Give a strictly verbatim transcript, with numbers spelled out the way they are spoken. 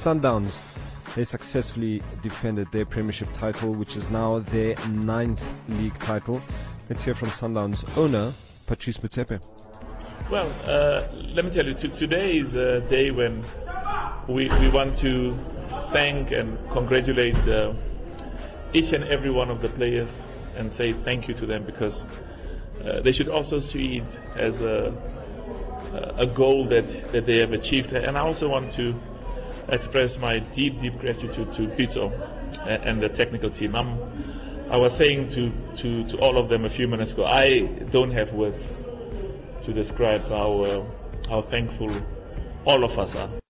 Sundowns. They successfully defended their Premiership title, which is now their ninth league title. Let's hear from Sundowns owner Patrice Motsepe. Well, uh, let me tell you, t- today is a day when we, we want to thank and congratulate uh, each and every one of the players and say thank you to them, because uh, they should also see it as a, a goal that, that they have achieved. And I also want to express my deep, deep gratitude to Pito and, and the technical team. I'm, I was saying to, to, to all of them a few minutes ago, I don't have words to describe how uh, how thankful all of us are